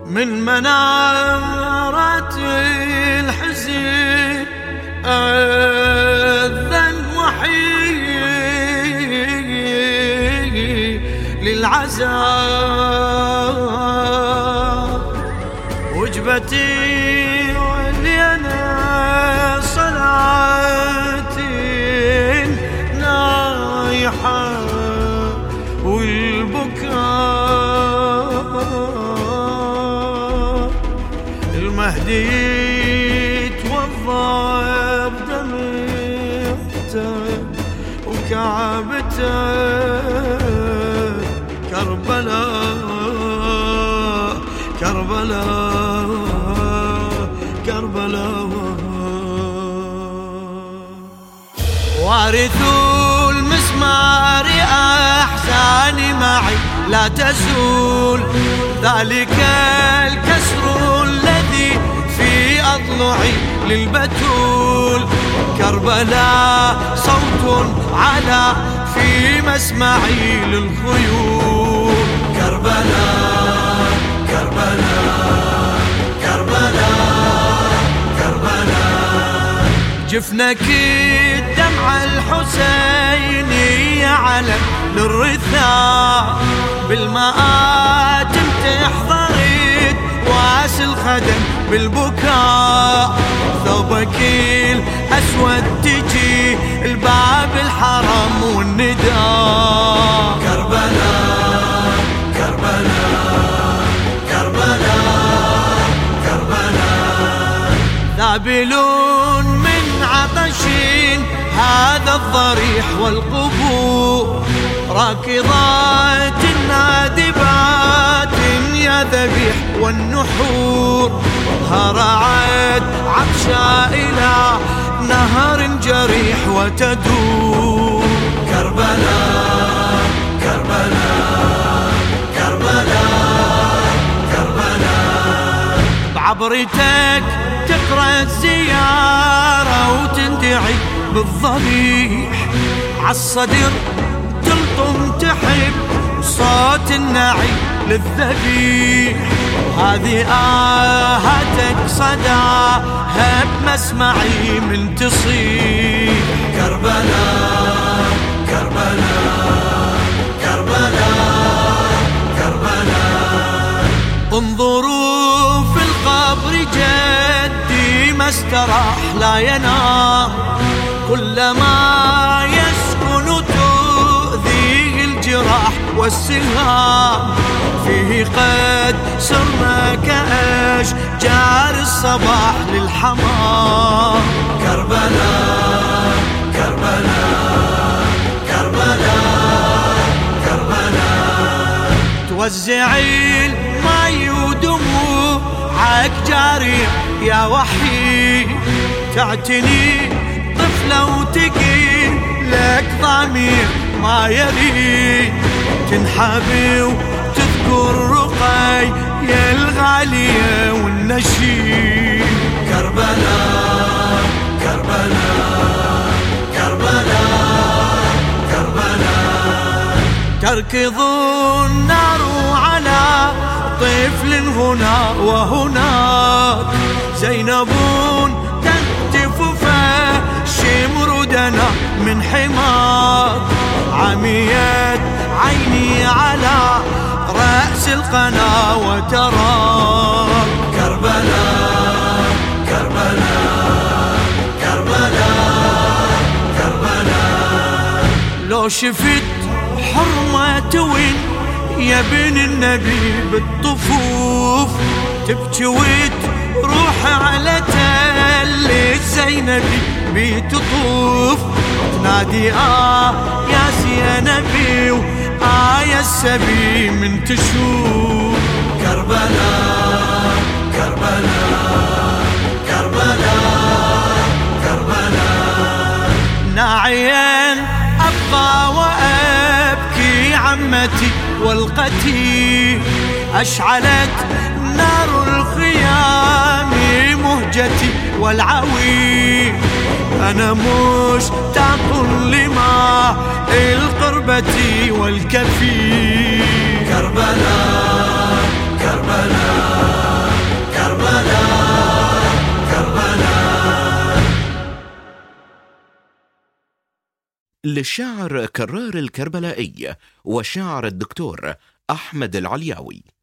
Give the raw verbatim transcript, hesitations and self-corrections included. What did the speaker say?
من منارة الحزن أذن وحي للعزاء وجبتي ولينا صلاتي نايحة والبكاء المهدي توضى بدمعته وكعبته كربلاء كربلاء كربلاء وارث المسمار أحزاني معي لا تزول ذلك الكسر الذي في أضلعي للبتول كربلاء صوت على في مسمعي للخيول كربلاء كربلاء كربلاء كربلاء جفنك الدمع الحسيني علم للرثاء بالمآتم تحضرت واس الخدم بالبكاء ثوبك الأسود تجي الباب الحرم والنداء كربلاء كربلاء كربلاء كربلاء ذابلون من عطشين هذا الضريح والقبور راكضات نادبات يا ذبيح والنحور هرعت عطشا إلى نهر جريح وتدور كربلاء كربلاء كربلاء كربلاء بعبرتك تقرأ الزيارة وتندعي بالضريح عالصدر تلطم تحب صوت النعي للذبيح هذه آهاتك صداها بمسمعي من تصيح كربلاء كربلاء كربلاء كربلاء انظروا في القبر جدي ما استراح لا ينام كلما يسكن تؤذيه الجراح والسهام فيه قد صرنا كأشجار الصباح للحمام كربلاء كربلاء كربلاء كربلاء توزعي الماء ودموعك جارية يا وحي تعتني طفلة وتقيل لك ضمير ما يريد تنحبي وتذكر رقي يا الغالية والنشيد كربلاء كربلاء كربلاء كربلاء تركض النار على طفل هنا وهناك زينب تهتف فشمردنا من حماك عميت عيني على رأس القناة وتراك كربلاء كربلاء كربلاء كربلاء لو شفت حرمة وين يا ابن النبي بالطفوف تبكي وتروح على تل زينبي بتطوف تنادي آه يا زينبي وآه يا السبي من تشوف كربلاء كربلاء كربلاء كربلاء ناعيا أبقى وأبكي عمتي والقتي أشعلت نار الخيام مهجتي والعوي أنا مشتاق لما القربة والكفي كربلاء كربلاء للشاعر كرار الكربلائي والشاعر الدكتور أحمد العلياوي.